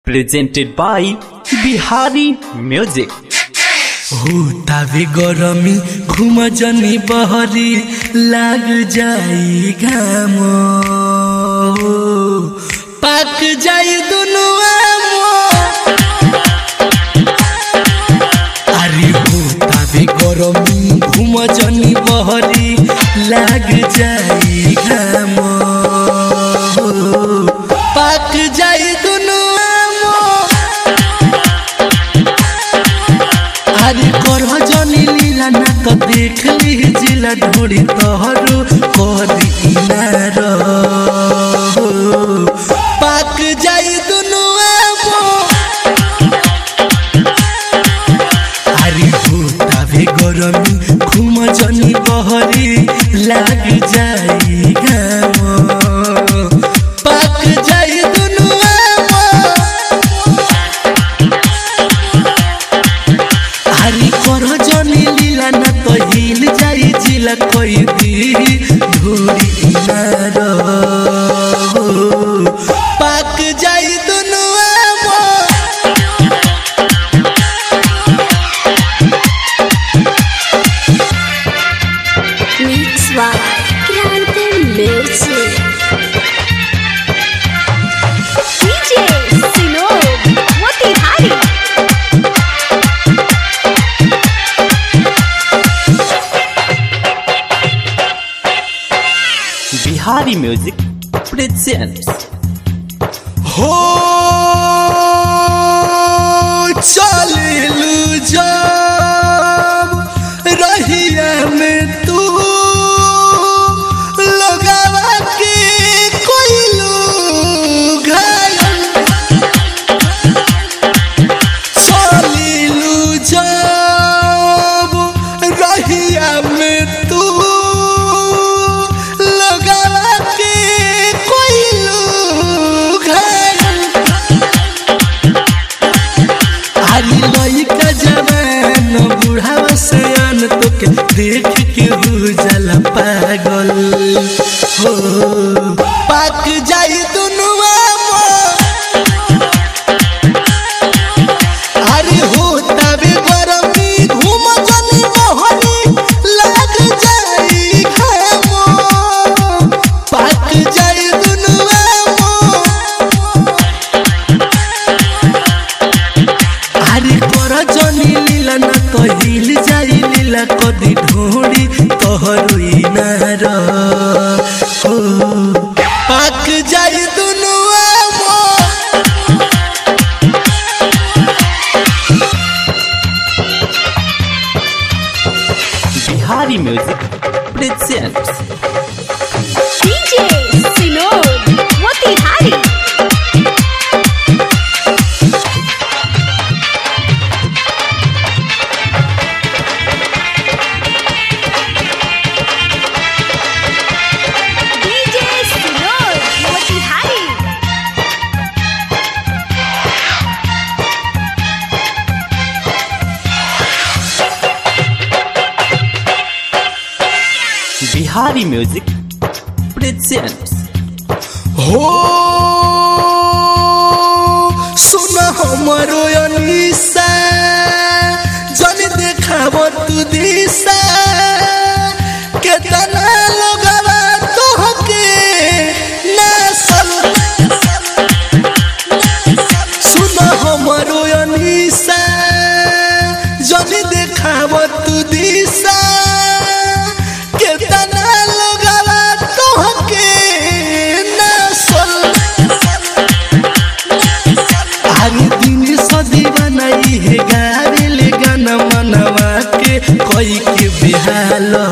presented by Bihari Music. होता भी गरमी घूम जनी बहरी लाग जाई घाम पाक जाई दुनु अरे होता भी गरमी घूम जनी बहरी लाग जाई घाम पाक जाई दुनु करह जनी लीला ना तो देख ली जिला ढोड़ी तोहरो कदी इनार पाक जाई दुनु अरे होता भी गरमी घूम जनी बहरी लाग जाई घाम पाक जाई दुनु करह जनी लीला ना तो हिल जाई जिला कोई दी धूरी इनार पाक जाई दुनु Mix by Grande Music. DJ Sinod Motihari. Bihari Music presents. हो चलू जब रहिया में तू लगावा के कोइलू घायल चलू जब रहिया में तू लइका जवान बुढ़ावा सयान तोके देख के हो जाला पागल हो पाक जाई दुनु अरे होता भी गरमी घूम जनी बहरी लाग जाई घाम पाक जाई दुनु अरे कर जनी लीला ना तो हिल जाई लीला कदी ढोड़ी तोहरो इनार हो पाक जाई दुनु Bihari Music presents. DJ Sinod Motihari. DJ Sinod Motihari. Bihari Music presents. हो सुन हमरो अनिसा जनी देखाव तू दिशा केतना लोगवा तोहके नासल सुन हमरो अनिसा जनी देखाव तू दिशा केतना लोगवा तोहके अरे दिन सदी बनाई है गावे ले गाना मनवा के कोई के बेहाल